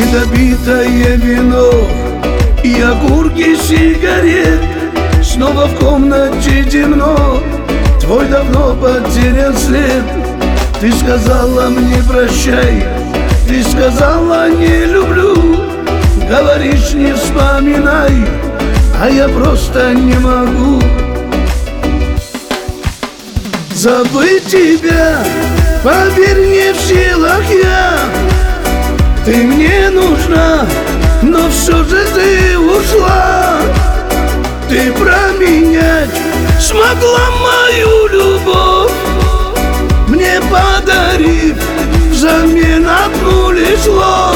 Недопитое вино и окурки сигарет. Снова в комнате темно, твой давно потерян след. Ты сказала мне прощай, ты сказала не люблю. Говоришь, не вспоминай, а я просто не могу забыть тебя. Поверь, не в силах я. Ты мне нужна, но все же ты ушла. Ты променять смогла мою любовь, мне подарив взамен одну лишь ложь.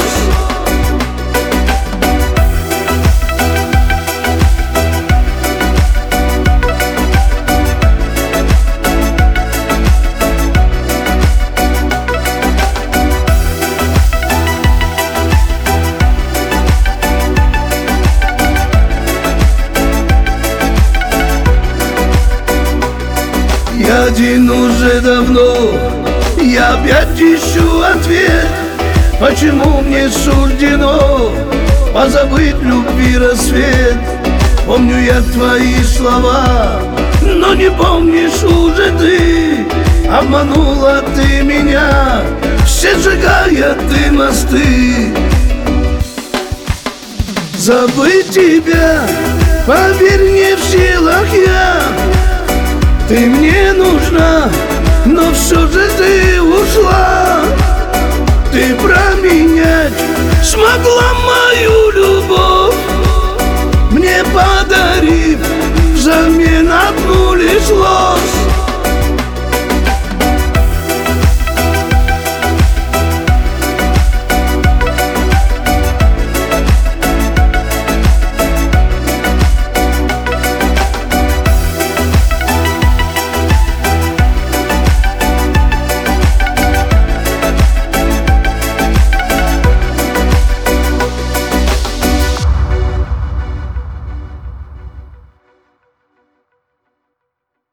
Я один уже давно, я опять ищу ответ. Почему мне суждено позабыть любви рассвет? Помню я твои слова, но не помнишь уже ты. Обманула ты меня, все сжигая ты мосты. Забыть тебя, поверь, не в силах я. Ты мне нужна, но все же ты ушла.